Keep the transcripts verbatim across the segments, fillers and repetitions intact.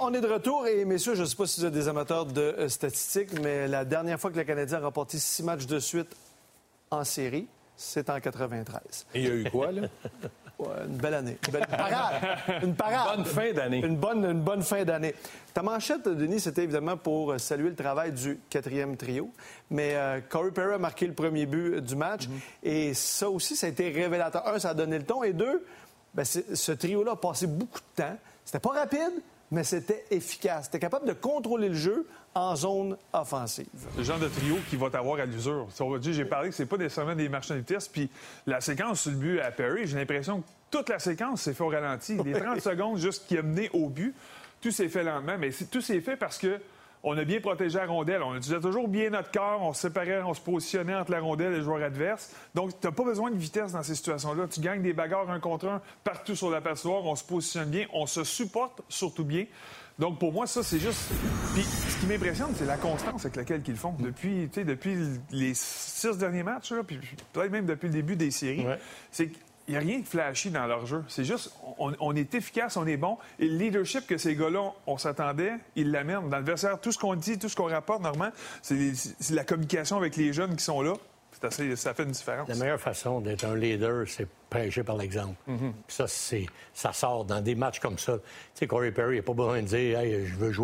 on est de retour et messieurs, je ne sais pas si vous êtes des amateurs de euh, statistiques, mais la dernière fois que le Canadien a remporté six matchs de suite en série, c'est en quatre-vingt-treize. Et il y a eu quoi, là? Ouais, une belle année. Une belle parade. Une parade. Bonne fin d'année. Une bonne, une bonne fin d'année. Ta manchette, Denis, c'était évidemment pour saluer le travail du quatrième trio. Mais euh, Corey Perry a marqué le premier but du match. Mm-hmm. Et ça aussi, ça a été révélateur. Un, ça a donné le ton. Et deux, ben, ce trio-là a passé beaucoup de temps. C'était pas rapide, mais c'était efficace. C'était capable de contrôler le jeu en zone offensive. Le genre de trio qui va t'avoir à l'usure. On va dire, j'ai parlé que c'est pas nécessairement des marchands de vitesse, puis la séquence sur le but à Perry, j'ai l'impression que toute la séquence s'est fait au ralenti. Les trente secondes juste qui a mené au but, tout s'est fait lentement, mais tout s'est fait parce que on a bien protégé la rondelle. On utilisait toujours bien notre corps. On se séparait, on se positionnait entre la rondelle et le joueur adverse. Donc, tu n'as pas besoin de vitesse dans ces situations-là. Tu gagnes des bagarres un contre un partout sur la patinoire. On se positionne bien. On se supporte surtout bien. Donc, pour moi, ça, c'est juste... Puis, ce qui m'impressionne, c'est la constance avec laquelle ils le font. Depuis, tu sais, depuis les six derniers matchs, là, puis peut-être même depuis le début des séries, ouais. c'est que il n'y a rien de flashy dans leur jeu. C'est juste, on, on est efficace, on est bon. Et le leadership que ces gars-là, on s'attendait, ils l'amènent. Dans le vestiaire, tout ce qu'on dit, tout ce qu'on rapporte, normalement, c'est, c'est la communication avec les jeunes qui sont là. C'est assez, ça fait une différence. La meilleure façon d'être un leader, c'est prêcher par l'exemple. Mm-hmm. Ça, c'est, ça sort dans des matchs comme ça. Tu sais, Corey Perry, il n'a pas besoin de dire « Hey, je veux jouer ».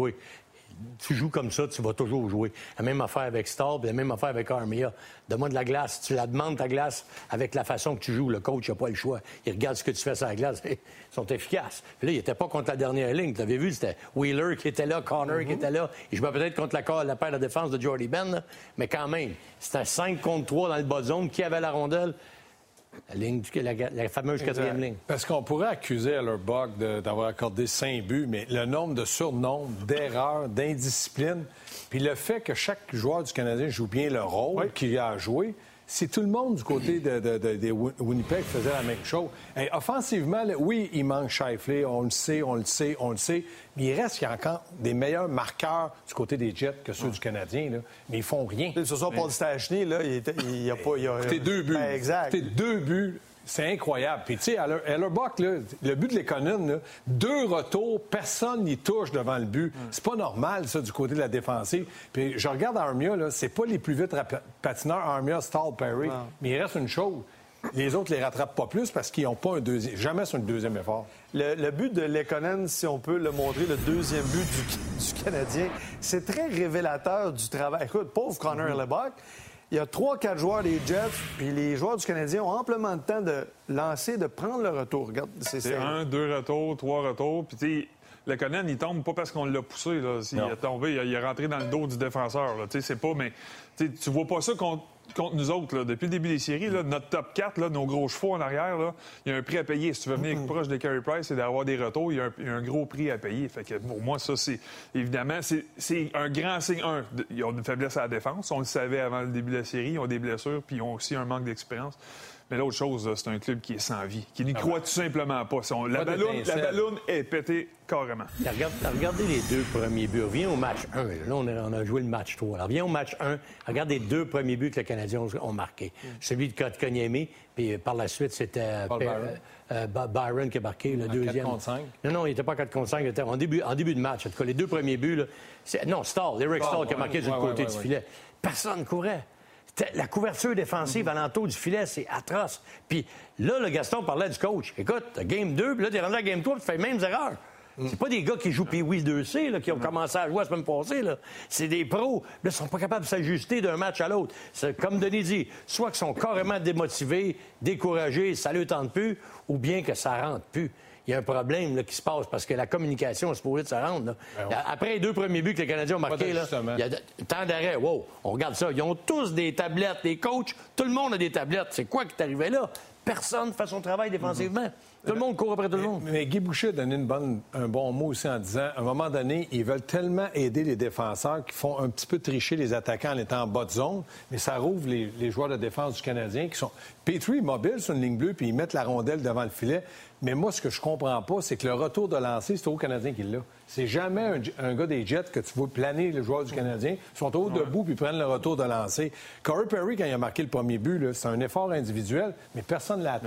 Tu joues comme ça, tu vas toujours jouer. La même affaire avec Stahl, la même affaire avec Armia. Donne-moi de la glace. Tu la demandes, ta glace, avec la façon que tu joues. Le coach n'a pas le choix. Il regarde ce que tu fais sur la glace. Ils sont efficaces. Puis là, il n'était pas contre la dernière ligne. Tu avais vu, c'était Wheeler qui était là, Connor mm-hmm. qui était là. Et je me peut-être contre la, la paire de défense de Jordy Ben, là. Mais quand même, c'était cinq contre trois dans le bas de zone. Qui avait la rondelle? La, ligne, la, la fameuse quatrième exact. ligne. Parce qu'on pourrait accuser Hellerbuck de, d'avoir accordé cinq buts, mais le nombre de surnombres, d'erreurs, d'indiscipline, puis le fait que chaque joueur du Canadien joue bien le rôle oui. qu'il a à jouer, si tout le monde du côté de, de, de, de Winnipeg faisait la même chose. Et offensivement, là, oui, il manque Scheifele, on le sait, on le sait, on le sait, mais il reste qu'il y a encore des meilleurs marqueurs du côté des Jets que ceux ouais. du Canadien, là, mais ils font rien. Ce soir, Paul Stachny, là, il n'y a pas... Il a... C'était deux buts. Ben, exact. C'était deux buts. C'est incroyable. Puis, tu sais, Hellerbuck, là, le but de Lekonen, là, deux retours, personne n'y touche devant le but. Mm. C'est pas normal, ça, du côté de la défensive. Puis, je regarde Armia, là, c'est pas les plus vite rap- patineurs, Armia, Stahl, Perry. Non. Mais il reste une chose. Les autres les rattrapent pas plus parce qu'ils n'ont pas un deuxième... Jamais sur un deuxième effort. Le, le but de Lekonen, si on peut le montrer, le deuxième but du, du Canadien, c'est très révélateur du travail. Écoute, pauvre Connor mm-hmm. Hellerbuck, il y a trois quatre joueurs des Jets, puis les joueurs du Canadien ont amplement de temps de lancer, de prendre le retour. Regarde, c'est, c'est un, deux retours, trois retours. Puis, tu sais, Lekonen, il tombe pas parce qu'on l'a poussé. Là. Il a tombé, il est rentré dans le dos du défenseur. Là. Tu sais, c'est pas, mais tu vois pas ça contre, contre nous autres. Là. Depuis le début des séries, là, notre top quatre, là, nos gros chevaux en arrière, là, il y a un prix à payer. Si tu veux venir mm-hmm. proche de Carey Price et d'avoir des retours, il y, a un, il y a un gros prix à payer. Fait que pour moi, ça, c'est évidemment, c'est, c'est un grand signe. Un, ils ont une faiblesse à la défense. On le savait avant le début de la série. Ils ont des blessures, puis ils ont aussi un manque d'expérience. Mais l'autre chose, là, c'est un club qui est sans vie, qui n'y ah croit ouais. tout simplement pas. On, la, balloune, la balloune est pétée carrément. Regarde, regardez les deux premiers buts. Reviens au match un. Là, on a, on a joué le match trois. Alors, reviens au match un. Regarde les deux premiers buts que les Canadiens ont marqués. Mm. Celui de Kotkaniemi, puis par la suite, c'était Paul Byron. Euh, euh, Byron qui a marqué le en deuxième. quatre contre cinq. Non, non, il n'était pas quatre contre cinq. Il était en début, en début de match. En tout cas, les deux premiers buts, là, c'est... non, Stahl, Eric Stahl, qui a marqué ouais, du ouais, côté ouais, du ouais, filet. Personne ne courait. La couverture défensive mm-hmm. alentour du filet, c'est atroce. Puis là, le Gaston parlait du coach. Écoute, game deux, puis là, t'es rendu à game trois, puis tu fais les mêmes erreurs. Mm. C'est pas des gars qui jouent Pee Wee deux C, là, qui ont mm. commencé à jouer la semaine passée. Là. C'est des pros. Là, ils sont pas capables de s'ajuster d'un match à l'autre. C'est, comme Denis dit, soit qu'ils sont carrément démotivés, découragés, ça ne leur tente plus, ou bien que ça rentre plus. Il y a un problème là, qui se passe parce que la communication est supposée de se rendre. Là. Ben ouais. Après les deux premiers buts que les Canadiens ont marqués, là, il y a de... temps d'arrêt. Wow, on regarde ça. Ils ont tous des tablettes, les coachs. Tout le monde a des tablettes. C'est quoi qui est arrivé là? Personne fait son travail défensivement. Mm-hmm. Tout le monde court après tout le monde. Mais, mais Guy Boucher a donné une bonne, un bon mot aussi en disant, à un moment donné, ils veulent tellement aider les défenseurs qui font un petit peu tricher les attaquants en étant en bas de zone, mais ça rouvre les, les joueurs de défense du Canadien qui sont... Petrie mobile sur une ligne bleue, puis ils mettent la rondelle devant le filet. Mais moi, ce que je comprends pas, c'est que le retour de lancer, c'est au Canadien qui l'a. C'est jamais un, un gars des Jets que tu vois planer les joueurs du Canadien. Ils sont au haut debout puis prennent le retour de lancer. Corey Perry, quand il a marqué le premier but, là, c'est un effort individuel, mais personne ne l'a attaqué.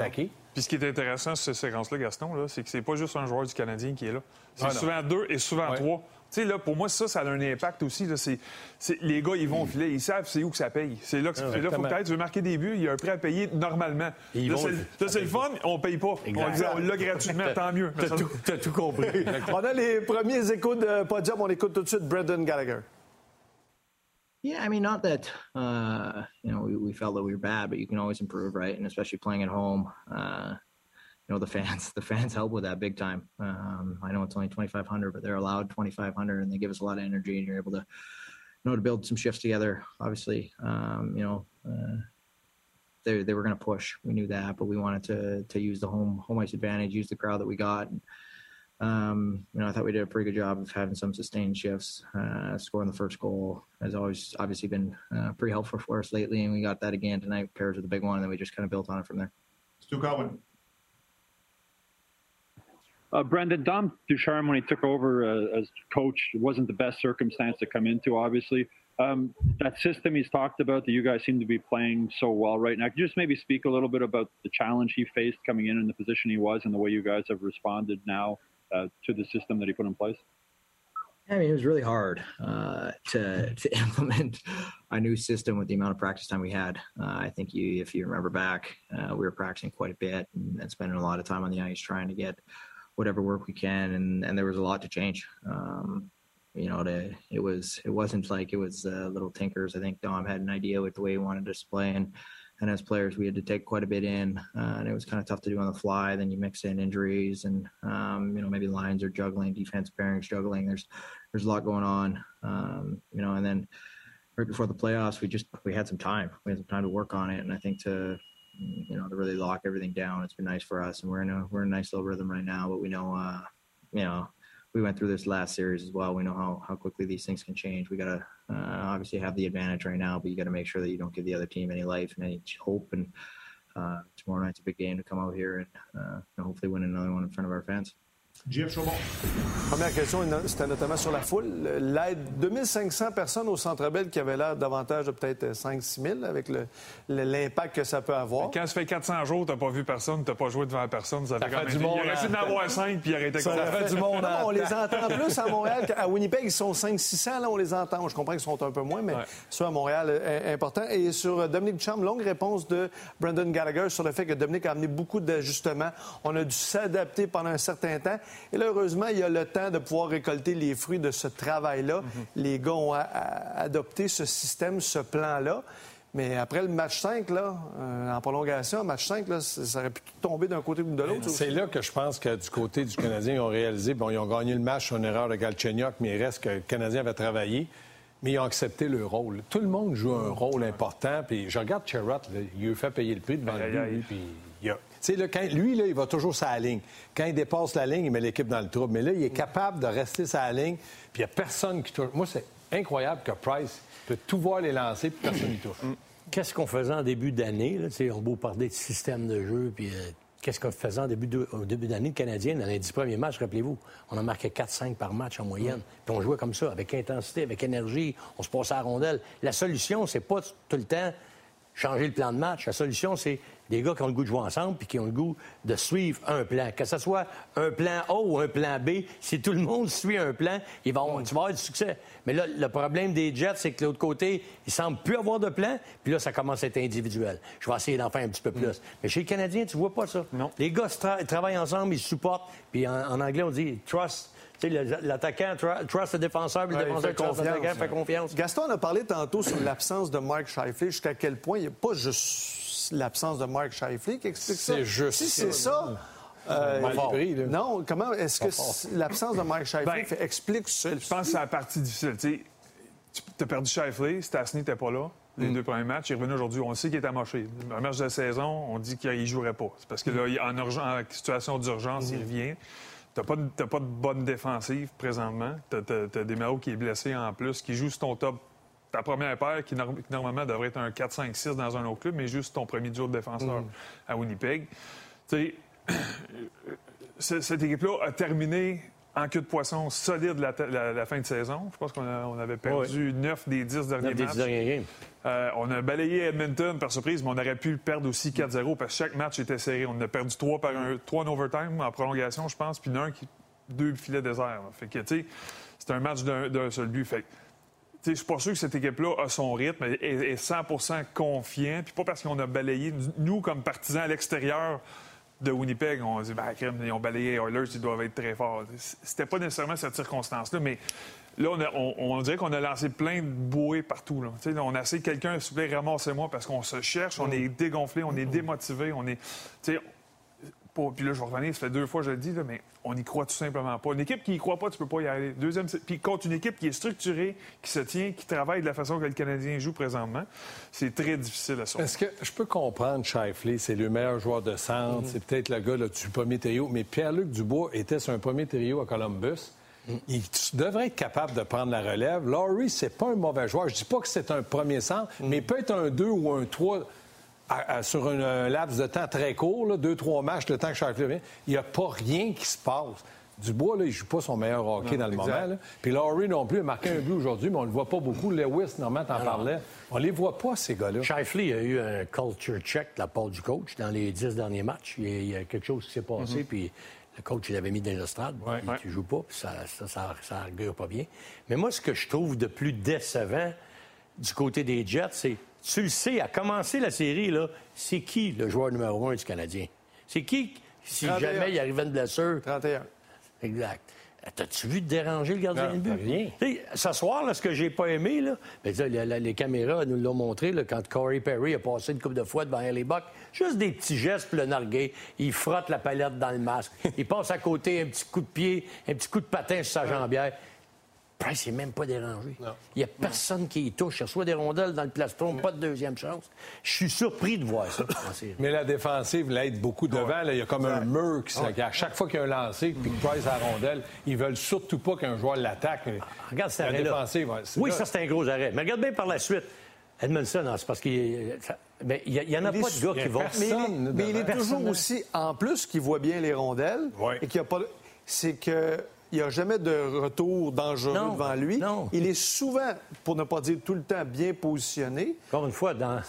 Puis ce qui est intéressant sur ces séquences-là, Gaston, là, c'est que c'est pas juste un joueur du Canadien qui est là. C'est ah, souvent deux et souvent ouais. trois. Tu sais, là, pour moi, ça, ça a un impact aussi. Là. C'est, c'est, les gars, ils vont au filet, ils savent c'est où que ça paye. C'est là qu'il ouais, faut peut-être, tu veux marquer des buts, il y a un prêt à payer normalement. Là, c'est, là, c'est le fun, on paye pas. Exact. On dit, on l'a gratuitement, tant mieux. T'as tout, t'as tout compris. On a les premiers échos de Podium, on écoute tout de suite Brendan Gallagher. Yeah, I mean, not that, uh, you know, we, we felt that we were bad, but you can always improve, right? And especially playing at home, uh, you know, the fans, the fans help with that big time. Um, I know it's only twenty-five hundred, but they're allowed twenty-five hundred and they give us a lot of energy and you're able to, you know, to build some shifts together. Obviously, um, you know, uh, they they were going to push. We knew that, but we wanted to to use the home home ice advantage, use the crowd that we got. And, um, you know, I thought we did a pretty good job of having some sustained shifts. Uh, scoring the first goal has always obviously been uh, pretty helpful for us lately, and we got that again tonight. Pairs with the big one, and then we just kind of built on it from there. Stu Cowan. Uh, Brendan, Dom Ducharme, when he took over uh, as coach, it wasn't the best circumstance to come into, obviously. Um, that system he's talked about that you guys seem to be playing so well right now, could you just maybe speak a little bit about the challenge he faced coming in and the position he was and the way you guys have responded now uh, to the system that he put in place? I mean, it was really hard uh, to to implement a new system with the amount of practice time we had. Uh, I think you, if you remember back, uh, we were practicing quite a bit and, and spending a lot of time on the ice trying to get whatever work we can, and, and there was a lot to change. Um, you know, to, it was it wasn't like it was uh, little tinkers. I think Dom had an idea with the way he wanted us to play, and and as players we had to take quite a bit in, uh, and it was kind of tough to do on the fly. Then you mix in injuries, and um, you know, maybe lines are juggling, defense pairings juggling. There's there's a lot going on, um, you know, and then right before the playoffs, we just we had some time. We had some time to work on it, and I think to you know, to really lock everything down. It's been nice for us, and we're in a we're in a nice little rhythm right now. But we know, uh, you know, we went through this last series as well. We know how, how quickly these things can change. We gotta uh, obviously have the advantage right now, but you got to make sure that you don't give the other team any life and any hope. And uh, tomorrow night's a big game to come out here and uh, hopefully win another one in front of our fans. Jeff Chaumont. Première question, c'était notamment sur la foule. L'aide, deux mille cinq cents personnes au Centre Bell qui avaient l'air davantage de peut-être cinq six mille avec le, le, l'impact que ça peut avoir. Quand ça fait quatre cents jours, t'as pas vu personne, t'as pas joué devant personne, ça, ça fait, fait quand même... Monde, il aurait pu en avoir cinq, puis il aurait été ça fait du monde. Non, on les entend plus à Montréal qu'à Winnipeg. Ils sont cinq six cents, là, on les entend. Je comprends qu'ils sont un peu moins, mais ouais. Ceux à Montréal, est important. Et sur Dominique Ducharme, longue réponse de Brendan Gallagher sur le fait que Dominique a amené beaucoup d'ajustements. On a dû s'adapter pendant un certain temps. Et là, heureusement, il y a le temps de pouvoir récolter les fruits de ce travail-là. Mm-hmm. Les gars ont a, a, adopté ce système, ce plan-là. Mais après le match cinq, là, euh, en prolongation, match cinq, là, ça aurait pu tomber d'un côté ou de l'autre. C'est aussi. Là que je pense que du côté du Canadien, ils ont réalisé, bon, ils ont gagné le match sur une erreur de Galchenyuk, mais il reste que le Canadien avait travaillé, mais ils ont accepté leur rôle. Tout le monde joue un rôle important, puis je regarde Sherratt, il lui fait payer le prix devant le but, puis il a... Tu sais, là, quand, lui, là, il va toujours sur la ligne. Quand il dépasse la ligne, il met l'équipe dans le trouble. Mais là, il est capable de rester sur la ligne, puis il n'y a personne qui touche. Moi, c'est incroyable que Price peut tout voir les lancer, puis personne n'y touche. Qu'est-ce qu'on faisait en début d'année? Là? On a beau parler de système de jeu, puis euh, qu'est-ce qu'on faisait en début de, au début d'année de Canadien? Dans les dix premiers matchs, rappelez-vous, on a marqué quatre cinq par match en moyenne. Mm. Puis on jouait comme ça, avec intensité, avec énergie. On se passait à la rondelle. La solution, c'est pas tout le temps changer le plan de match. La solution, c'est des gars qui ont le goût de jouer ensemble puis qui ont le goût de suivre un plan. Que ce soit un plan A ou un plan B, si tout le monde suit un plan, il va avoir, tu vas avoir du succès. Mais là, le problème des Jets, c'est que de l'autre côté, ils semblent plus avoir de plan, puis là, ça commence à être individuel. Je vais essayer d'en faire un petit peu plus. Mm. Mais chez les Canadiens, tu vois pas ça. Non. Les gars tra- travaillent ensemble, ils se supportent, puis en, en anglais, on dit « trust ». Tu sais, l'attaquant trust le défenseur, puis le ouais, défenseur trust l'attaquant, fait confiance. Gaston, on a parlé tantôt sur l'absence de Mark Scheifele, jusqu'à quel point il n'y a pas juste l'absence de Mark Scheifele qui explique ça. C'est juste si c'est ça... Euh, mal pris, là. Non, comment est-ce que l'absence de Mark Scheifele ben, explique ça? Je pense que c'est la partie difficile. Tu as perdu Scheifele, Stastny n'était pas là. Les mm. deux premiers matchs, il est revenu aujourd'hui. On sait qu'il est amoché. Un match de saison, on dit qu'il ne jouerait pas. C'est parce que là, en, urgence, en situation d'urgence, mm. il revient. T'as pas, de, t'as pas de bonne défensive présentement. T'as, t'as, t'as Desmarais qui est blessé en plus, qui joue sur ton top, ta première paire, qui, qui normalement devrait être un quatre cinq six dans un autre club, mais juste ton premier duo de défenseur mm. à Winnipeg. Tu sais, cette équipe-là a terminé en queue de poisson solide la, la, la fin de saison. Je pense qu'on a, on avait perdu neuf oui. des dix derniers neuf matchs. Des derniers games. Euh, on a balayé Edmonton par surprise, mais on aurait pu perdre aussi quatre zéro parce que chaque match était serré. On a perdu trois par un, trois en overtime, en prolongation, je pense, puis un qui deux filets déserts. Fait que, tu sais, c'est un match d'un, d'un seul but. Fait que, je suis pas sûr que cette équipe-là a son rythme, est, est cent pour cent confiant. Puis pas parce qu'on a balayé, nous, comme partisans à l'extérieur de Winnipeg, on dit, ben, crème, ils ont balayé les Oilers, ils doivent être très forts. C'était pas nécessairement cette circonstance-là, mais là, on, a, on, on dirait qu'on a lancé plein de bouées partout. Là. Là, on a essayé quelqu'un, s'il vous plaît, ramassez-moi, parce qu'on se cherche, on est dégonflé, on est démotivé, on est. Pas, puis là, je vais revenir, ça fait deux fois que je le dis, là, mais on n'y croit tout simplement pas. Une équipe qui n'y croit pas, tu peux pas y aller. Deuxième, puis contre une équipe qui est structurée, qui se tient, qui travaille de la façon que le Canadien joue présentement, c'est très difficile à sortir. Est-ce que je peux comprendre Scheifele, c'est le meilleur joueur de centre, mm-hmm. c'est peut-être le gars là, du premier trio, mais Pierre-Luc Dubois était sur un premier trio à Columbus. Mm. Il devrait être capable de prendre la relève. Laurie, c'est pas un mauvais joueur. Je dis pas que c'est un premier centre, mm. mais il peut être un deux ou un trois... À, à, sur un, un laps de temps très court, là, deux, trois matchs, le temps que Scheifele vient, il n'y a pas rien qui se passe. Dubois, là, il ne joue pas son meilleur hockey non, dans le exact. moment. Là. Puis Laurie non plus a marqué un but aujourd'hui, mais on ne le voit pas beaucoup. Lewis, normalement, t'en parlais. On ne les voit pas, ces gars-là. Scheifele a eu un culture check de la part du coach dans les dix derniers matchs. Il y a, il y a quelque chose qui s'est passé, mm-hmm. puis le coach, il l'avait mis dans l'estrade. Ouais, ouais. Tu ne joues pas, puis ça ça, ça, ça augure pas bien. Mais moi, ce que je trouve de plus décevant du côté des Jets, c'est... Tu le sais, à commencer la série, là, c'est qui le joueur numéro un du Canadien? C'est qui, si trente et un jamais il arrivait une blessure? trente et un. Exact. T'as-tu vu déranger le gardien non, de but? Rien. T'sais, ce soir, là, ce que j'ai pas aimé, là, ben, là, les, les caméras nous l'ont montré là, quand Corey Perry a passé une couple de fois devant les Bucks. Juste des petits gestes pour le narguer. Il frotte la palette dans le masque. Il passe à côté un petit coup de pied, un petit coup de patin sur sa jambière. Price n'est même pas dérangé. Non. Il n'y a personne non. qui y touche. Il reçoit des rondelles dans le plastron, pas de deuxième chance. Je suis surpris de voir ça. Mais la défensive l'aide beaucoup devant. Ouais. Là, il y a comme ouais. un mur qui ouais. à chaque fois qu'il y a un lancé puis que Price a la rondelle, ils veulent surtout pas qu'un joueur l'attaque. Ah, regarde cet arrêt-là. Défensive, ouais, oui, là. ça, c'est un gros arrêt. Mais regarde bien par la suite. Edmondson, non, c'est parce qu'il n'y en a pas de gars qui vont... Mais il, mais il est personne toujours aussi, en plus, qui voit bien les rondelles ouais. et qui a pas... C'est que... Il n'y a jamais de retour dangereux non, devant lui. Non. Il est souvent, pour ne pas dire tout le temps, bien positionné. Encore une fois, dans...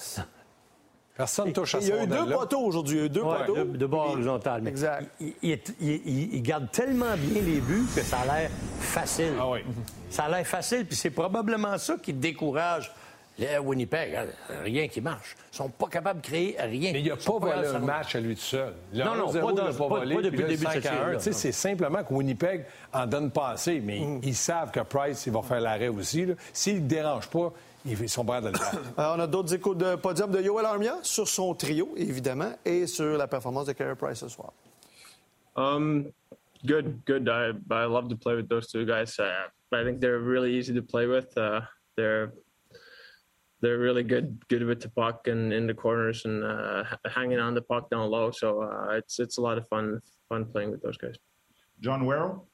Personne ne touche à son Il y a eu deux là. poteaux aujourd'hui. Il y a eu deux ouais, poteaux. De, de bord horizontal. Exact. Il, il, il, il garde tellement bien les buts que ça a l'air facile. Ah oui. Ça a l'air facile, puis c'est probablement ça qui décourage les Winnipeg. Rien qui marche. Ils sont pas capables de créer rien. Mais il n'a pas volé un match à lui tout seul. Le non, non, pas, dans, pas, pas, volé, pas depuis le début de cette série. C'est simplement que Winnipeg en donne pas assez, mais mm. ils savent que Price, il va faire l'arrêt aussi. S'il ne le dérange pas, ils sont prêts à le faire. Alors, on a d'autres échos de podium de Yoel Armia sur son trio, évidemment, et sur la performance de Carey Price ce soir. Um, good, good. I, I love to play with those two guys. Uh, I think they're really easy to play with. Uh, they're They're really good, good with the puck and in the corners and uh, hanging on the puck down low. So uh, it's it's a lot of fun, fun playing with those guys. John Werrell.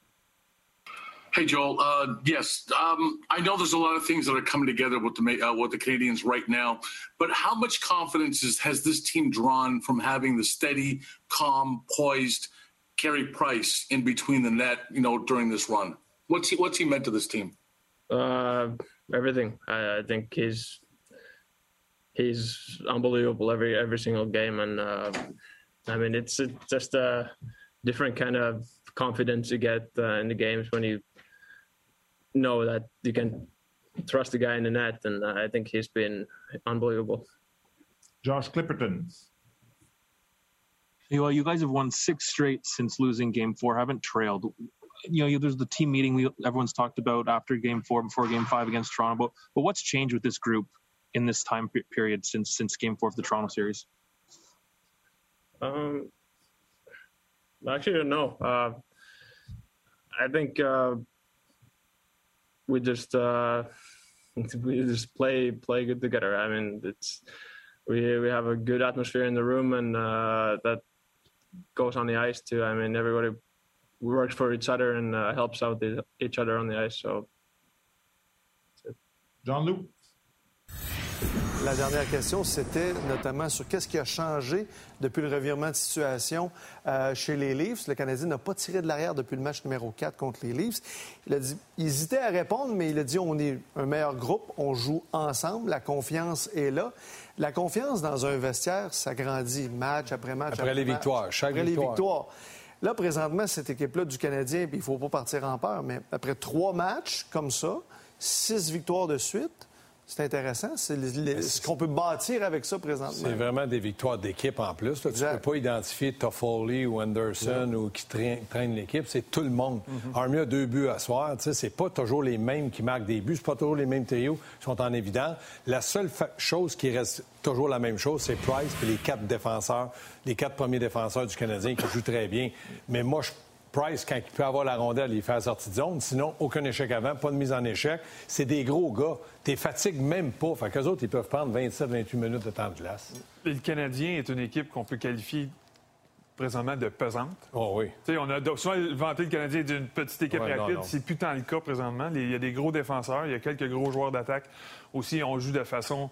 Hey Joel, uh, yes, um, I know there's a lot of things that are coming together with the uh, with the Canadians right now. But how much confidence is, has this team drawn from having the steady, calm, poised Carey Price in between the net? You know, during this run, what's he what's he meant to this team? Uh, everything. I, I think he's he's unbelievable every every single game, and uh, I mean it's, it's just a different kind of confidence you get uh, in the games when you know that you can trust the guy in the net, and uh, I think he's been unbelievable. Josh Clipperton. Well, you guys have won six straight since losing Game Four. Haven't trailed. You know, there's the team meeting we everyone's talked about after Game Four, before Game Five against Toronto. But, but what's changed with this group in this time period since since Game Four of the Toronto series? Um, I actually don't know. Uh, I think uh, we just uh, we just play play good together. I mean, it's we we have a good atmosphere in the room, and uh, that goes on the ice too. I mean, everybody works for each other and uh, helps out the, each other on the ice. So, John Lou. la dernière question, c'était notamment sur qu'est-ce qui a changé depuis le revirement de situation euh, chez les Leafs. Le Canadien n'a pas tiré de l'arrière depuis le match numéro quatre contre les Leafs. Il a dit, il hésitait à répondre, mais il a dit on est un meilleur groupe, on joue ensemble, la confiance est là. La confiance dans un vestiaire, ça grandit match après match. Après, après les match, victoires, chaque après victoire. les victoires. Là, présentement, cette équipe-là du Canadien, il ne faut pas partir en peur, mais après trois matchs comme ça, six victoires de suite, c'est intéressant. C'est les, les, ce qu'on peut bâtir avec ça présentement. C'est vraiment des victoires d'équipe en plus. Là. Tu ne peux pas identifier Toffoli ou Anderson non. ou qui traîne, traîne l'équipe. C'est tout le monde. Mm-hmm. Armia a deux buts à soir. Tu sais, c'est pas toujours les mêmes qui marquent des buts. C'est pas toujours les mêmes trios qui sont en évidence. La seule fa- chose qui reste toujours la même chose, c'est Price et les quatre défenseurs, les quatre premiers défenseurs du Canadien qui jouent très bien. Mais moi, je Price, quand il peut avoir la rondelle, il fait la sortie de zone. Sinon, aucun échec avant, pas de mise en échec. C'est des gros gars. T'es fatigues même pas. Fait qu'eux autres, ils peuvent prendre vingt-sept à vingt-huit minutes de temps de glace. Le Canadien est une équipe qu'on peut qualifier présentement de pesante. Oh oui. T'sais, on a souvent vanté le Canadien d'une petite équipe ouais, rapide. Non, non. C'est plus tant le cas présentement. Il y a des gros défenseurs, il y a quelques gros joueurs d'attaque. Aussi, on joue de façon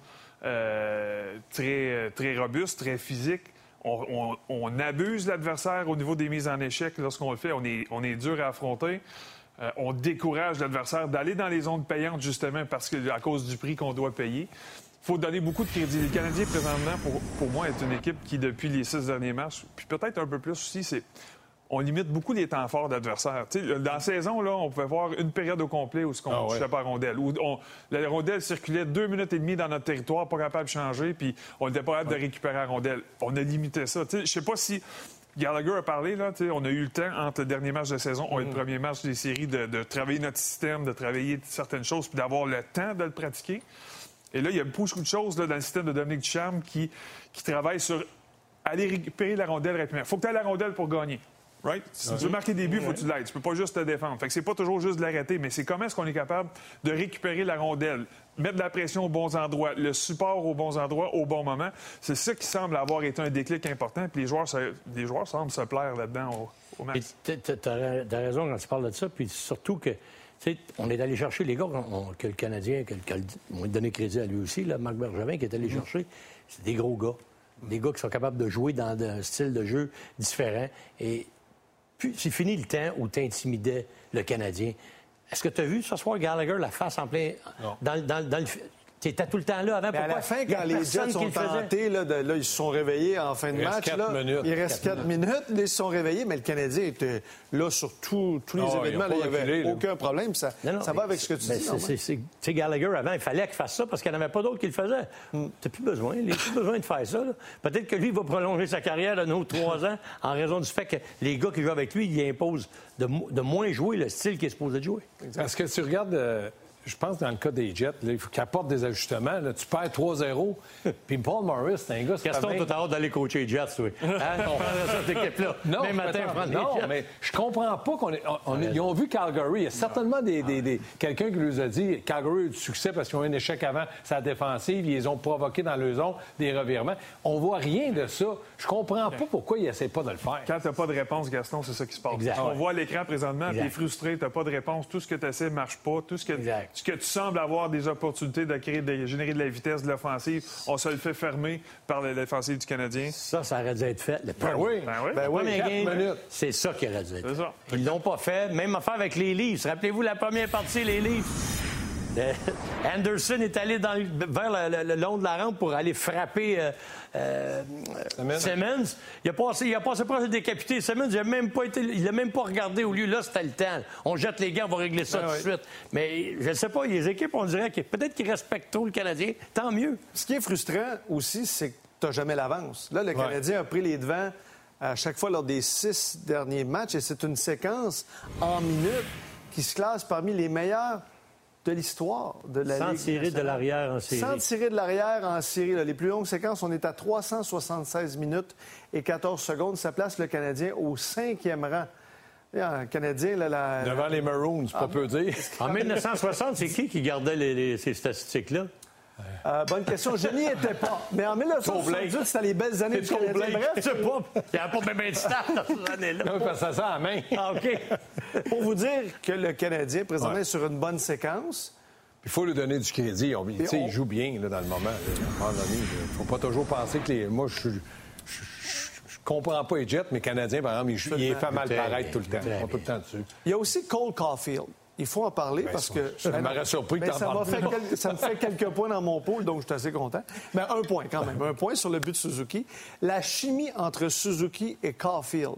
euh, très, très robuste, très physique. On, on, on abuse l'adversaire au niveau des mises en échec lorsqu'on le fait. On est, on est dur à affronter. Euh, on décourage l'adversaire d'aller dans les zones payantes, justement, parce que à cause du prix qu'on doit payer. Il faut donner beaucoup de crédit. Le Canadien, présentement, pour, pour moi, est une équipe qui, depuis les six derniers matchs, puis peut-être un peu plus aussi, c'est on limite beaucoup les temps forts d'adversaires. T'sais, dans la saison, là, on pouvait voir une période au complet où on ne touchait pas à la rondelle. Où on, la rondelle circulait deux minutes et demie dans notre territoire, pas capable de changer, puis on n'était pas capable ouais. de récupérer la rondelle. On a limité ça. Je ne sais pas si Gallagher a parlé, là, on a eu le temps entre le dernier match de saison et mm-hmm. le premier match des séries de, de travailler notre système, de travailler certaines choses, puis d'avoir le temps de le pratiquer. Et là, il y a beaucoup de choses là, dans le système de Dominique Ducharme qui, qui travaille sur aller récupérer la rondelle rapidement. Il faut que tu aies la rondelle pour gagner. Right? Si tu veux marquer des buts, il faut que tu l'aides. Tu peux pas juste te défendre. Fait que c'est pas toujours juste de l'arrêter, mais c'est comment est-ce qu'on est capable de récupérer la rondelle, mettre de la pression aux bons endroits, le support aux bons endroits au bon moment. C'est ça qui semble avoir été un déclic important. Puis les joueurs, les joueurs semblent se plaire là-dedans au, au match. Tu as raison quand tu parles de ça. Puis surtout que, tu sais, on est allé chercher les gars on, que le Canadien, que, que, on a donné crédit à lui aussi, là, Marc Bergevin, qui est allé mm-hmm. chercher. C'est des gros gars. Des gars qui sont capables de jouer dans un style de jeu différent. Et puis, c'est fini le temps où tu intimidais le Canadien. Est-ce que tu as vu ce soir Gallagher la face en plein. Non. Dans, dans, dans le. Tu étais tout le temps là avant. Mais à la fin, quand les Jets sont tentés, là, de, là, ils se sont réveillés en fin de il match. Là, il reste quatre minutes. minutes. Ils se sont réveillés, mais le Canadien était là sur tout, tous les oh, événements. Il n'y avait là. aucun problème. Ça, non, non, ça va avec ce que tu dis. Tu sais, Gallagher, avant, il fallait qu'il fasse ça parce qu'il n'y en avait pas d'autres qui le faisaient. Mm. Tu n'as plus besoin. Il n'a plus besoin de faire ça. Peut-être que lui, il va prolonger sa carrière d'un autre trois ans en raison du fait que les gars qui jouent avec lui, il impose de, de moins jouer le style qu'il est supposé de jouer. Est-ce que tu regardes. Euh... Je pense que dans le cas des Jets, là, il faut qu'ils apportent des ajustements. Là, tu perds trois zéro. Puis Paul Morris, c'est un gars... Gaston, tu as hâte d'aller coacher les Jets, oui. Hein? On prend cette équipe-là. Non, même matin, prendre non les mais je comprends pas qu'on ait... On, on, ils ont vu Calgary. Il y a certainement des, des, des, quelqu'un qui nous a dit Calgary a eu du succès parce qu'ils ont eu un échec avant sa défensive. Ils les ont provoqué dans leur zone des revirements. On voit rien de ça. Je comprends pas pourquoi ils n'essaient pas de le faire. Quand tu n'as pas de réponse, Gaston, c'est ça qui se passe. Exact. On voit à l'écran présentement, tu es frustré, tu n'as pas de réponse. Tout ce que tu essaies ne marche pas. Tout ce que, ce que tu sembles avoir avoir des opportunités de, créer, de générer de la vitesse de l'offensive. On se le fait fermer par la défensive du Canadien. Ça, ça aurait dû être fait. Le ben oui. Ben oui. Ben oui. Game, c'est ça qui aurait dû être fait. Ils l'ont pas fait. Même affaire avec les Leafs. Rappelez-vous la première partie, les Leafs. Euh, Anderson est allé dans, vers le, le, le long de la rampe pour aller frapper euh, euh, Simmons. Il a passé, il a passé proche de décapiter Simmons. Il n'a même pas été, il a même pas regardé au lieu. Là, c'était le temps. On jette les gants, on va régler ça ben tout de oui. suite. Mais je ne sais pas, les équipes, on dirait que peut-être qu'ils respectent trop le Canadien. Tant mieux. Ce qui est frustrant aussi, c'est que tu n'as jamais l'avance. Là, le Canadien ouais. a pris les devants à chaque fois lors des six derniers matchs. Et c'est une séquence en minutes qui se classe parmi les meilleurs de l'histoire de la Sans Ligue tirer nationale. de l'arrière en série. Sans tirer de l'arrière en série. Là. Les plus longues séquences, on est à trois cent soixante-seize minutes et quatorze secondes. Ça place le Canadien au cinquième rang. Un Canadien, là, la... Devant les Maroons, c'est pas ah, peu dire. En dix-neuf cent soixante, c'est qui qui gardait les, les, ces statistiques-là? Euh, bonne question. Je n'y étais pas. Mais en dix-neuf cent soixante-dix, c'était les belles années du Canadien. Bref, je sais pas. Il n'y a pas de même stade dans ces années-là. Non, parce que ça sent à la main. Ah, OK. Pour vous dire que le Canadien, présentement, ouais. est sur une bonne séquence, Il faut lui donner du crédit. On, on... Il joue bien là, dans le moment. Là. À un moment donné, il ne faut pas toujours penser que les... Moi, je suis... Je comprends pas les Jets, mais les Canadiens, par exemple, il, il est fait mal paraître tout le temps. On tout le temps dessus. Il y a aussi Cole Caulfield. Il faut en parler ben, parce ça, que... Ça m'aurait surpris que ben, t'en ça, parles fait quel... ça me fait quelques points dans mon pool, donc je suis assez content. Mais un point quand même. Un point sur le but de Suzuki. La chimie entre Suzuki et Caulfield,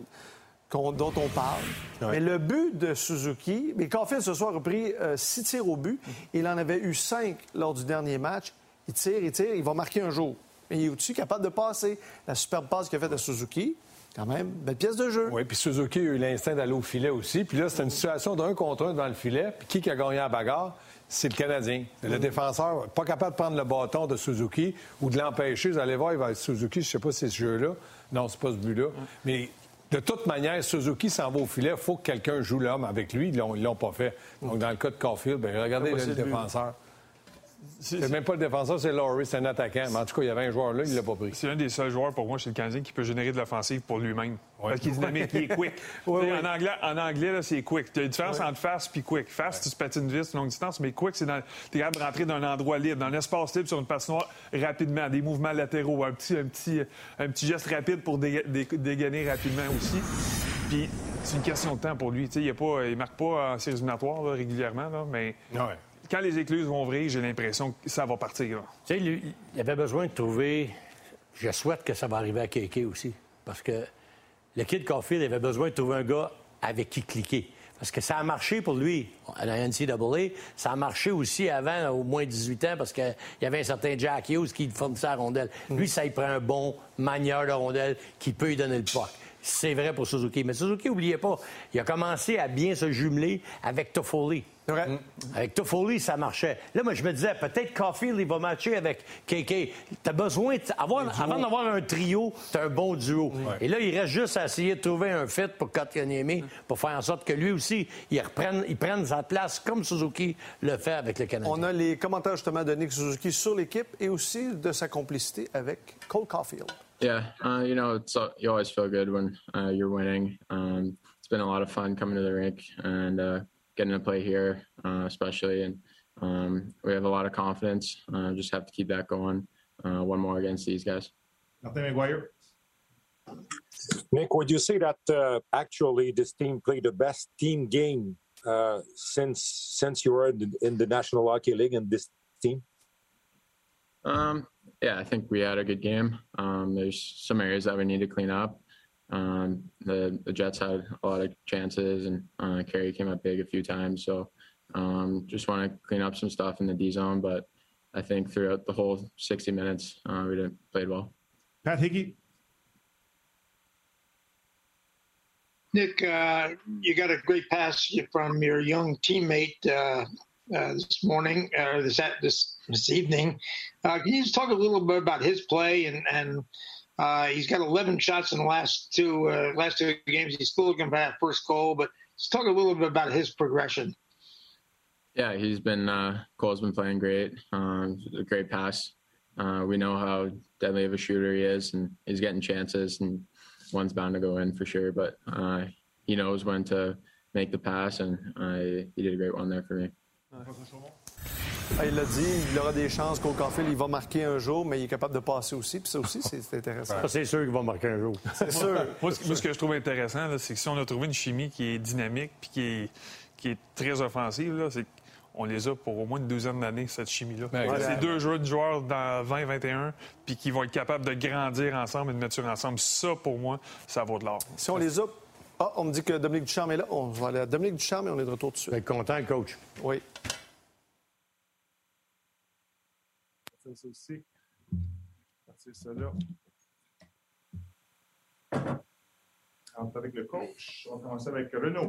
dont on parle. Ouais. Mais le but de Suzuki... Mais Caulfield, ce soir, a pris euh, six tirs au but. Il en avait eu cinq lors du dernier match. Il tire, il tire, il va marquer un jour. Mais il est aussi capable de passer. La superbe passe qu'il a faite à Suzuki... Quand même, belle pièce de jeu. Oui, puis Suzuki a eu l'instinct d'aller au filet aussi. Puis là, c'était une situation d'un contre un devant le filet. Puis qui, qui a gagné la bagarre? C'est le Canadien. Le défenseur, pas capable de prendre le bâton de Suzuki ou de l'empêcher. Vous allez voir, il va être Suzuki, je sais pas si c'est ce jeu-là. Non, c'est pas ce but-là. Mais de toute manière, Suzuki s'en va au filet. Il faut que quelqu'un joue l'homme avec lui. Ils l'ont, ils l'ont pas fait. Donc, dans le cas de Caulfield, bien, regardez là, le défenseur. C'est, c'est même pas le défenseur, c'est Laurie, c'est un attaquant. Mais en tout cas, il y avait un joueur là, il l'a pas pris. C'est un des seuls joueurs pour moi chez le Canadien qui peut générer de l'offensive pour lui-même. Ouais. Parce qu'il est dynamique, il est quick. Ouais, ouais. En anglais, en anglais là, c'est quick. Il y a une différence ouais. entre fast et quick. Fast, ouais. tu patines vite, c'est longue distance, mais quick, c'est dans... tu es capable de rentrer dans un endroit libre, dans un espace libre sur une patinoire rapidement, des mouvements latéraux, un petit, un petit, un petit geste rapide pour dé... Dé... dégainer rapidement aussi. Puis c'est une question de temps pour lui. Il ne marque pas en séries éliminatoires là, régulièrement, là, mais. Ouais. Quand les écluses vont ouvrir, j'ai l'impression que ça va partir. Tu sais, lui, il avait besoin de trouver... Je souhaite que ça va arriver à Kéké aussi. Parce que le kid Caulfield avait besoin de trouver un gars avec qui cliquer. Parce que ça a marché pour lui à la N C double A. Ça a marché aussi avant, au moins dix-huit ans, parce qu'il y avait un certain Jack Hughes qui fournissait la rondelle. Mm. Lui, ça, il prend un bon manieur de rondelle qui peut lui donner le puck. C'est vrai pour Suzuki. Mais Suzuki, n'oubliez pas, il a commencé à bien se jumeler avec Toffoli. C'est vrai. Mmh. Avec Toffoli, ça marchait. Là, moi, je me disais, peut-être Caulfield, il va matcher avec K K. T'as besoin, avoir, avant d'avoir un trio, t'as un bon duo. Mmh. Et là, il reste juste à essayer de trouver un fit pour Kotkaniemi, mmh. pour faire en sorte que lui aussi, il, reprenne, il prenne sa place comme Suzuki le fait avec le Canadien. On a les commentaires, justement, de Nick Suzuki sur l'équipe et aussi de sa complicité avec Cole Caulfield. Yeah, uh, you know, it's, you always feel good when uh, you're winning. Um, it's been a lot of fun coming to the rink and uh, getting to play here, uh, especially. And um, we have a lot of confidence. Uh, just have to keep that going. Uh, one more against these guys. Nothing, McGuire. Nick, would you say that uh, actually this team played the best team game uh, since since you were in the, in the National Hockey League in this team? Um, yeah, I think we had a good game. Um, there's some areas that we need to clean up. Um, the, the Jets had a lot of chances, and uh, Carey came up big a few times. So um, just want to clean up some stuff in the D zone. But I think throughout the whole sixty minutes, uh, we did, played well. Pat Hickey. Nick, uh, you got a great pass from your young teammate uh, uh, this morning, or uh, this, this this evening. Uh, can you just talk a little bit about his play? And, and uh, he's got eleven shots in the last two uh, last two games. He's still looking for that first goal, but let's talk a little bit about his progression. Yeah, he's been uh, Cole's been playing great. Um, a great pass. Uh, we know how deadly of a shooter he is, and he's getting chances, and one's bound to go in for sure. But uh, he knows when to make the pass, and uh, he did a great one there for me. Ah, il l'a dit, il aura des chances qu'au Caulfield, il va marquer un jour, mais il est capable de passer aussi. Puis ça aussi, c'est, c'est intéressant. Ça, c'est sûr qu'il va marquer un jour. C'est sûr. Moi, ce, moi, ce que je trouve intéressant, là, c'est que si on a trouvé une chimie qui est dynamique puis qui est, qui est très offensive, là, c'est qu'on les a pour au moins une douzaine d'années, cette chimie-là. Ben, ouais, c'est deux jeunes joueurs dans vingt vingt et un puis qui vont être capables de grandir ensemble et de mettre sur ensemble. Ça, pour moi, ça vaut de l'or. Si on les a... Ah, on me dit que Dominique Ducharme est là. On va aller à Dominique Ducharme et on est de retour tout de suite. Je vais être content, coach. Oui. Ça, ça aussi. C'est ça là. On va avec le coach. On va commencer avec Renaud.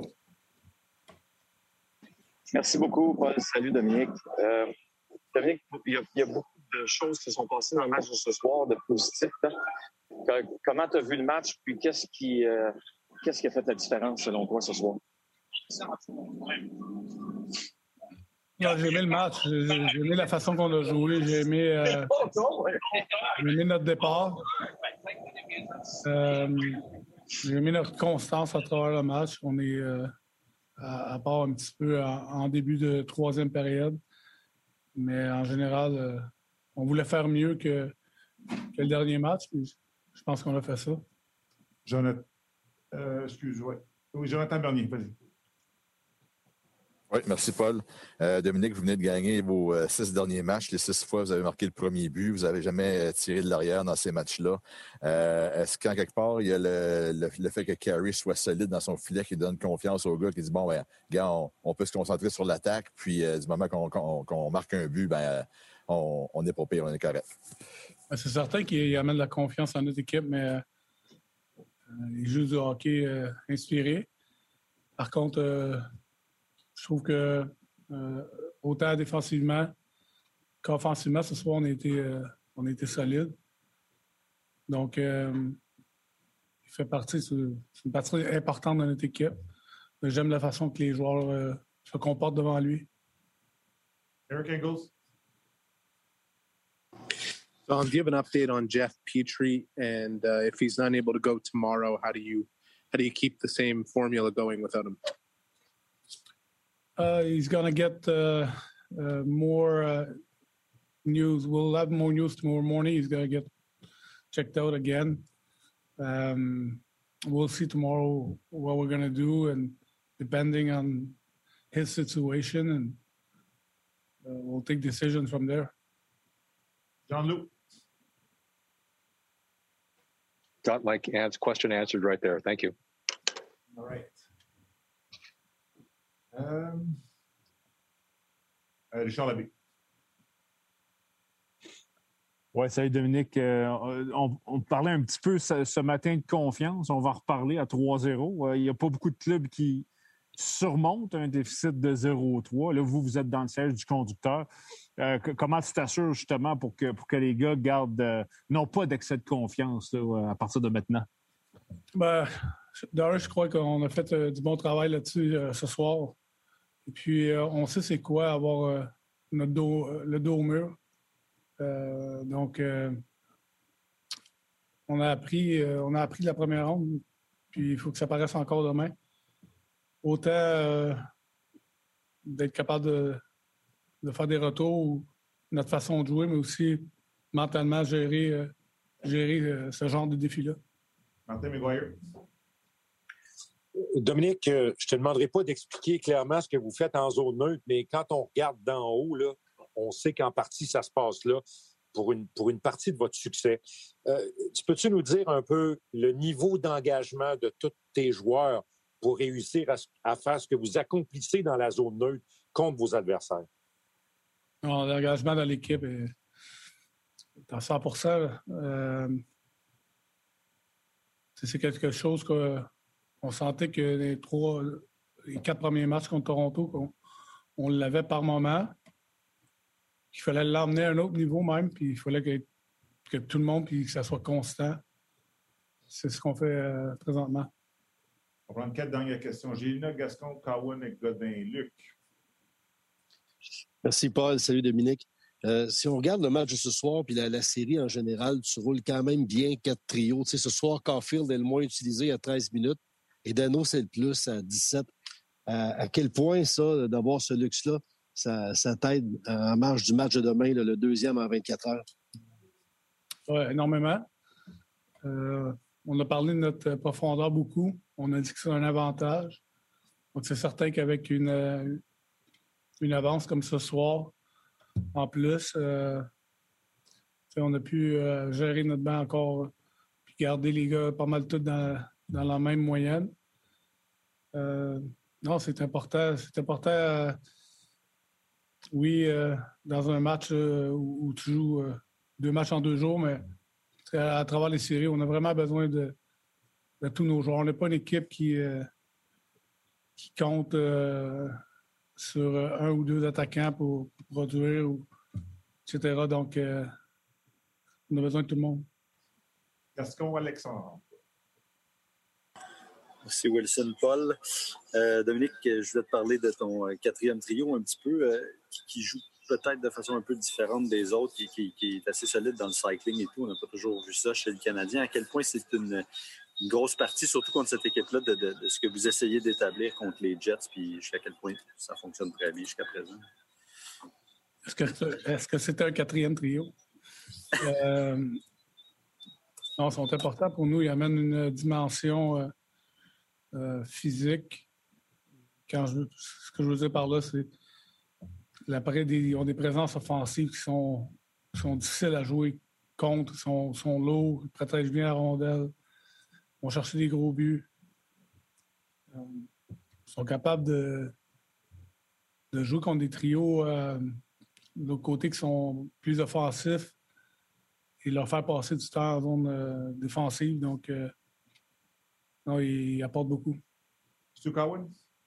Merci beaucoup, Paul. Salut, Dominique. Euh, Dominique, il y, a, il y a beaucoup de choses qui se sont passées dans le match de ce soir, de positif. Hein? Comment tu as vu le match, puis qu'est-ce qui, euh, qu'est-ce qui a fait la différence selon toi ce soir? Non, j'ai aimé le match, j'ai, j'ai aimé la façon qu'on a joué, j'ai aimé, euh, j'ai aimé notre départ. Euh, j'ai aimé notre constance à travers le match. On est euh, à, à part un petit peu en, en début de troisième période. Mais en général, euh, on voulait faire mieux que, que le dernier match. Puis je pense qu'on a fait ça. Jonathan, euh, excuse-moi. Oui, Jonathan Bernier, vas-y. Oui, merci, Paul. Euh, Dominique, vous venez de gagner vos euh, six derniers matchs. Les six fois, vous avez marqué le premier but. Vous n'avez jamais tiré de l'arrière dans ces matchs-là. Euh, est-ce qu'en quelque part, il y a le, le, le fait que Carey soit solide dans son filet qui donne confiance au gars qui dit, bon, ben, gars, on, on peut se concentrer sur l'attaque, puis euh, du moment qu'on, qu'on, qu'on marque un but, ben, euh, on, on est pas pire, on est correct. C'est certain qu'il amène de la confiance à notre équipe, mais euh, il joue du hockey euh, inspiré. Par contre, euh, je trouve que euh, autant défensivement qu'offensivement, ce soir, on a été, euh, on a été solide. Donc, euh, il fait partie, c'est une partie importante de notre équipe. J'aime la façon que les joueurs euh, se comportent devant lui. Eric Engels. So, um, do you have an update on Jeff Petrie, and uh, if he's not able to go tomorrow, how do you how do you keep the same formula going without him? Uh, he's going to get uh, uh, more uh, news. We'll have more news tomorrow morning. He's going to get checked out again. Um, we'll see tomorrow what we're going to do, and depending on his situation, and uh, we'll take decisions from there. Jean-Luc. Got my question answered right there. Thank you. All right. Um, euh, Richard Labbé. Oui, salut Dominique. Euh, on, on parlait un petit peu ce, ce matin de confiance. On va en reparler à trois zéro. Euh, il n'y a pas beaucoup de clubs qui surmontent un déficit de zéro trois. Là, vous, vous êtes dans le siège du conducteur. Euh, que, comment tu t'assures justement pour que, pour que les gars gardent, euh, non pas d'excès de confiance là, à partir de maintenant? Ben, d'ailleurs, je crois qu'on a fait euh, du bon travail là-dessus euh, ce soir. Et puis, euh, on sait c'est quoi avoir euh, notre dos, euh, le dos au mur. Euh, donc, euh, on a appris, euh, on a appris de la première ronde, puis il faut que ça paraisse encore demain. Autant euh, d'être capable de, de faire des retours, notre façon de jouer, mais aussi mentalement gérer, euh, gérer euh, ce genre de défi-là. Martin McGuire. Dominique, euh, je ne te demanderai pas d'expliquer clairement ce que vous faites en zone neutre, mais quand on regarde d'en haut, là, on sait qu'en partie, ça se passe là pour une, pour une partie de votre succès. Euh, tu peux-tu nous dire un peu le niveau d'engagement de tous tes joueurs pour réussir à, à faire ce que vous accomplissez dans la zone neutre contre vos adversaires? Non, l'engagement dans l'équipe est à cent pour cent. Euh, c'est quelque chose qu'on sentait que les trois, les quatre premiers matchs contre Toronto, qu'on on l'avait par moment. Il fallait l'emmener à un autre niveau même, puis il fallait que, que tout le monde, puis que ça soit constant. C'est ce qu'on fait euh, présentement. On va prendre quatre dernières questions. Gélina, Gascon, Cowan et Godin. Luc. Merci, Paul. Salut, Dominique. Euh, si on regarde le match de ce soir puis la, la série en général, tu roules quand même bien quatre trios. Tu sais, ce soir, Caulfield est le moins utilisé à treize minutes et Dano, c'est le plus à dix-sept. À, à quel point, ça, d'avoir ce luxe-là, ça, ça t'aide en marge du match de demain, là, le deuxième en vingt-quatre heures? Oui, énormément. Euh, on a parlé de notre profondeur beaucoup. On a dit que c'est un avantage. Donc, c'est certain qu'avec une, une avance comme ce soir, en plus, euh, on a pu euh, gérer notre banc encore puis garder les gars pas mal tous dans, dans la même moyenne. Euh, non, c'est important. C'est important, euh, oui, euh, dans un match euh, où, où tu joues euh, deux matchs en deux jours, mais à, à travers les séries, on a vraiment besoin de, de tous nos joueurs. On n'est pas une équipe qui, euh, qui compte euh, sur un ou deux attaquants pour, pour produire, ou, et cetera. Donc, euh, on a besoin de tout le monde. Gascon Alexandre. Merci Wilson Paul. Euh, Dominique, je voulais te parler de ton euh, quatrième trio un petit peu, euh, qui, qui joue peut-être de façon un peu différente des autres, qui, qui, qui est assez solide dans le cycling et tout. On n'a pas toujours vu ça chez le Canadien. À quel point c'est une, une grosse partie, surtout contre cette équipe-là, de, de, de ce que vous essayez d'établir contre les Jets, puis jusqu'à quel point ça fonctionne très bien jusqu'à présent? Est-ce que, est-ce que c'était un quatrième trio? Euh, non, ils sont importants pour nous. Ils amènent une dimension euh, euh, physique. Quand je, ce que je veux dire par là, c'est l'après des, ils ont des présences offensives qui sont, qui sont difficiles à jouer contre. Ils sont, sont lourds, ils protègent bien la rondelle, ils vont chercher des gros buts. Euh, ils sont capables de, de jouer contre des trios euh, de l'autre côté qui sont plus offensifs et leur faire passer du temps en zone euh, défensive. Donc, euh, non, ils, ils apportent beaucoup. Stu Cowan?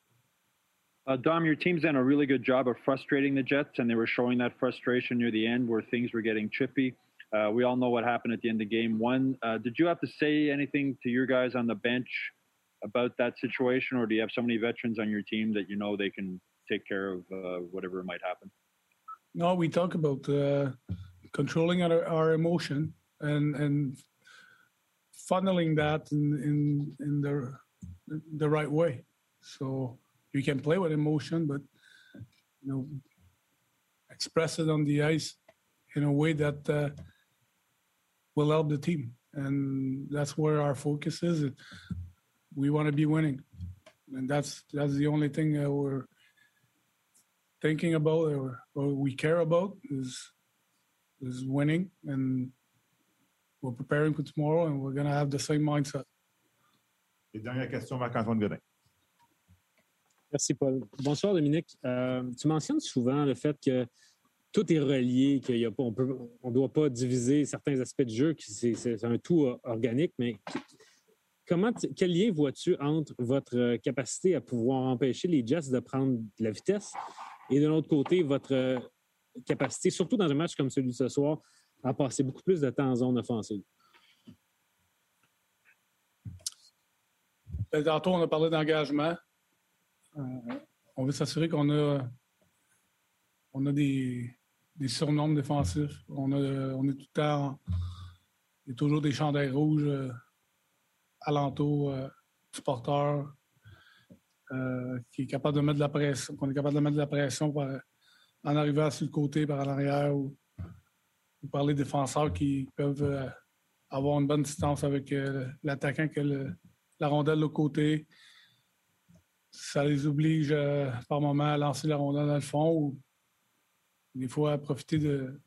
Uh, Dom, your team's done a really good job of frustrating the Jets, and they were showing that frustration near the end where things were getting chippy. Uh, we all know what happened at the end of game one. Uh, did you have to say anything to your guys on the bench about that situation, or do you have so many veterans on your team that you know they can take care of uh, whatever might happen? No, we talk about uh, controlling our, our emotion and, and funneling that in, in, in the, the right way. So you can play with emotion, but you know, express it on the ice in a way that uh, will help the team, and that's where our focus is. We want to be winning, and that's that's the only thing that we're thinking about or, or we care about is is winning, and we're preparing for tomorrow, and we're going to have the same mindset. Et dernière question, Marc-Antoine Godin. Merci, Paul. Bonsoir, Dominique. Euh, tu mentionnes souvent le fait que tout est relié, qu'il y a pas, on peut, on doit pas diviser certains aspects du jeu, que c'est, c'est un tout organique, mais comment, quel lien vois-tu entre votre capacité à pouvoir empêcher les Jets de prendre de la vitesse et de l'autre côté, votre capacité, surtout dans un match comme celui de ce soir, à passer beaucoup plus de temps en zone offensive? Tantôt, on a parlé d'engagement. Euh, on veut s'assurer qu'on a, on a des, des surnoms défensifs. On, a, on est tout le temps... Il y a toujours des chandails rouges euh, alentour euh, du porteur euh, qui est capable de mettre de la pression, qu'on est capable de mettre de la pression par, en arrivant sur le côté, par en arrière, ou, ou par les défenseurs qui peuvent euh, avoir une bonne distance avec euh, l'attaquant qui a le, la rondelle de l'autre côté. Ça les oblige euh, par moment à lancer la rondelle dans le fond ou des fois à profiter de,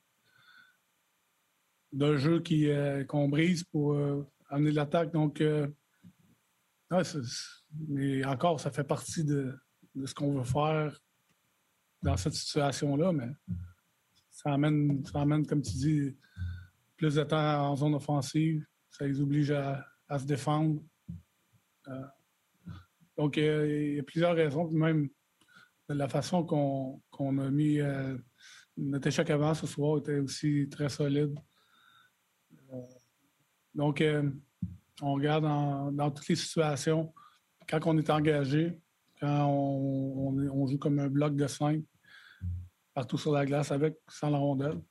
d'un jeu qui, euh, qu'on brise pour euh, amener de l'attaque. Donc, euh, ouais, c'est, mais encore, ça fait partie de, de ce qu'on veut faire dans cette situation-là, mais ça amène, ça amène, comme tu dis, plus de temps en zone offensive. Ça les oblige à, à se défendre. Euh, Donc, euh, il y a plusieurs raisons, même de la façon qu'on, qu'on a mis euh, notre échec avant ce soir était aussi très solide. Euh, donc, euh, on regarde en, dans toutes les situations, quand on est engagé, quand on, on, on joue comme un bloc de cinq, partout sur la glace, avec, sans la rondelle,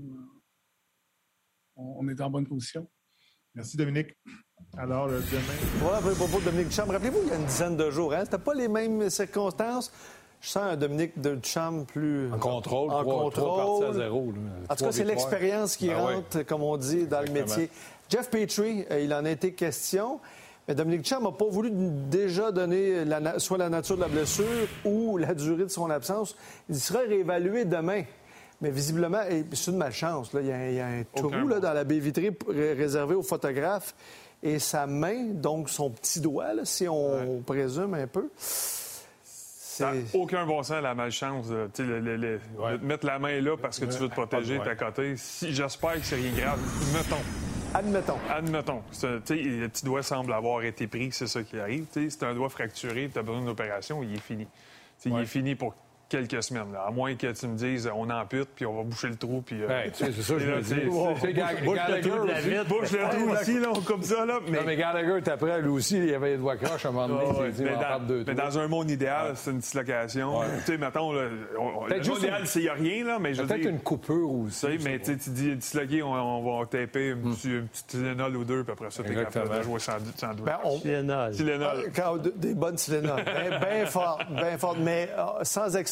on, on est en bonne position. Merci, Dominique. Alors, euh, demain... Voilà pour le propos de Dominique Ducharme. Rappelez-vous, il y a une dizaine de jours, hein? C'était pas les mêmes circonstances. Je sens un Dominique Ducharme plus... En contrôle, en trois, contrôle. trois parties à zéro. Là. En tout cas, c'est l'expérience qui ben rentre, ouais. comme on dit, dans Exactement. le métier. Jeff Petrie, euh, il en a été question. Mais Dominique Ducharme n'a pas voulu déjà donner la, soit la nature de la blessure ou la durée de son absence. Il sera réévalué demain. Mais visiblement, c'est une malchance. Là. Il, y a, il y a un trou là, dans la baie vitrée réservée aux photographes. Et sa main, donc son petit doigt, là, si on ouais. présume un peu. Ça n'a aucun bon sens, la malchance. De, le, le, le, ouais. de te mettre la main là parce que ouais. tu veux te protéger, t'es à côté. Si, j'espère que c'est rien de grave. Mettons. Admettons. Admettons. C'est, le petit doigt semble avoir été pris, c'est ça qui arrive. T'sais, c'est un doigt fracturé, tu as besoin d'une opération, il est fini. Ouais. Il est fini pour quelques semaines. Là. À moins que tu me dises, on ampute, puis on va boucher le trou, puis... Euh... Ouais, c'est ça, je me dis. Bouche le trou aussi, là, comme ça, là. Mais, non, mais Gallagher, t'es après, lui aussi, il avait les doigts croches à un moment donné. Oh, ouais. dit, mais, dans, deux, mais dans un monde idéal, ouais. c'est une dislocation. Ouais. Tu sais, mettons, là, on, le monde idéal, c'est qu'il n'y a rien, là, mais je veux dire... Peut-être une coupure aussi. Mais tu dis, disloqué, on, on va taper un petit, mm. un petit Tylenol ou deux, puis après ça, t'es capable de jouer sans, sans doute. Ben, on... Tylenol. Tylenol. Des bonnes Tylenol. Bien ben fortes, bien fortes, mais sans extra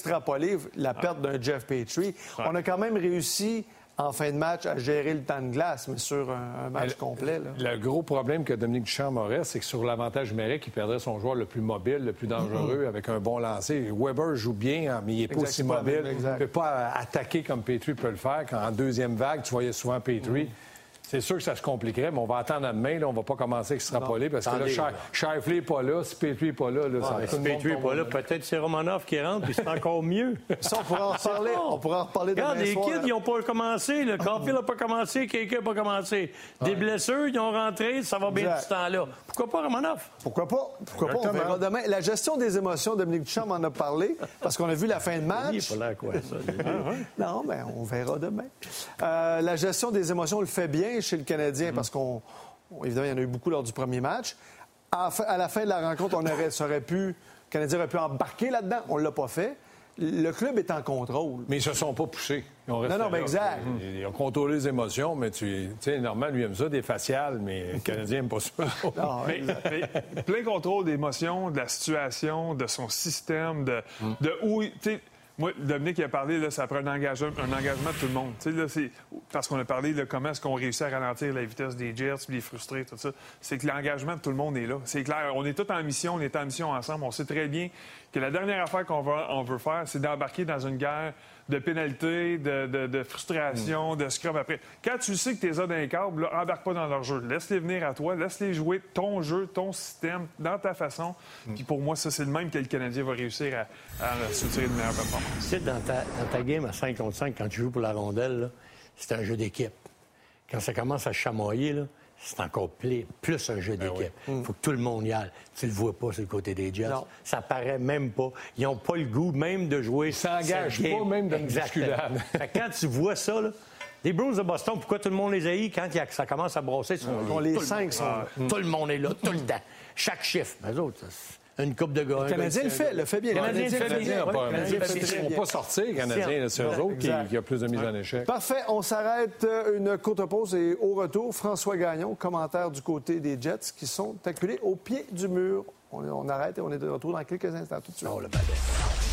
extrapoler la perte d'un Jeff Petrie. Ouais. On a quand même réussi en fin de match à gérer le temps de glace, mais sur un, un match le, complet. Là. Le gros problème que Dominique Ducharme aurait, c'est que sur l'avantage numérique, il perdrait son joueur le plus mobile, le plus dangereux, mm-hmm. avec un bon lancer. Weber joue bien, mais il n'est pas aussi mobile. Il ne peut pas attaquer comme Petrie peut le faire. Quand en deuxième vague, tu voyais souvent Petrie. Mm-hmm. C'est sûr que ça se compliquerait, mais on va attendre à demain. Là, on ne va pas commencer à extrapoler parce que là, Scheifele n'est pas là, si Petrie n'est pas là. là ouais, ça, si Petrie n'est pas là, peut-être c'est Romanov qui rentre, puis c'est encore mieux. Ça, on pourra en reparler. On pourra en reparler demain Regarde, les soir, kids, là. ils n'ont pas commencé. Le Caulfield n'a pas commencé, quelqu'un n'a pas commencé. Des ouais. blessures, ils ont rentré, ça va bien exact. Tout ce temps-là. Pourquoi pas Romanov? Pourquoi pas? Pourquoi pas? On verra demain. La gestion des émotions, Dominique Ducharme en a parlé, parce qu'on a vu la fin de match. Il n'est pas là, quoi, ça. Non, mais on verra demain. Euh, la gestion des émotions, on le fait bien chez le Canadien, mm. parce qu'on, évidemment, il y en a eu beaucoup lors du premier match. À, à la fin de la rencontre, on aurait, ça aurait pu, le Canadien aurait pu embarquer là-dedans. On ne l'a pas fait. Le club est en contrôle. Mais ils se sont pas poussés. Ils ont non, non, mais exact. Ils, ils ont contrôlé les émotions, mais tu sais, Normand, lui, aime ça, des faciales, mais le Canadien n'aime pas ça. Non, mais, mais, plein contrôle d'émotions, de la situation, de son système, de, mm. de où... Moi, Dominique il a parlé, là, ça prend un engagement, un engagement de tout le monde. Là, c'est, parce qu'on a parlé de comment est-ce qu'on réussit à ralentir la vitesse des Jets, puis les frustrer, tout ça. C'est que l'engagement de tout le monde est là. C'est clair, on est tous en mission, on est en mission ensemble. On sait très bien que la dernière affaire qu'on veut, on veut faire, c'est d'embarquer dans une guerre de pénalité, de, de, de frustration, mmh. de scrum après. Quand tu sais que t'es là dans les câbles, là, embarque pas dans leur jeu. Laisse-les venir à toi, laisse-les jouer ton jeu, ton système, dans ta façon. Mmh. Puis pour moi, ça, c'est le même que le Canadien va réussir à, à se tirer de meilleure performance. Tu sais, dans ta, dans ta game à cinq contre cinq, quand tu joues pour la rondelle, là, c'est un jeu d'équipe. Quand ça commence à chamoyer, là, c'est encore plus, plus un jeu d'équipe. Il ben oui. faut que tout le monde y aille. Tu le vois pas sur le côté des Jets. Non. Ça paraît même pas. Ils n'ont pas le goût même de jouer. Ils s'engagent pas même dans une bousculade. Quand tu vois ça, là, les Bruins de Boston, pourquoi tout le monde les haït quand ça commence à brosser? Ah, les cinq sont là. Tout le monde est là, tout le temps. Chaque chiffre. Mais autres, une coupe de gars. Le Canadien le fait, le fait bien. Le Canadien le fait bien. Ils ne vont pas sortir, les Canadiens. C'est eux autres qui, qui ont plus de mise en échec. Parfait. On s'arrête une courte pause et au retour, François Gagnon, commentaire du côté des Jets qui sont acculés au pied du mur. On, on arrête et on est de retour dans quelques instants. Tout de suite. Oh, le balai.